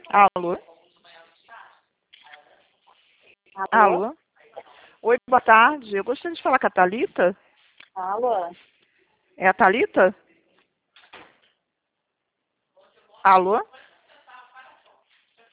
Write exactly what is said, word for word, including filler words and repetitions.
Alô? Alô? Alô? Oi, boa tarde. Eu gostaria de falar com a Thalita. Alô? É a Thalita? Alô?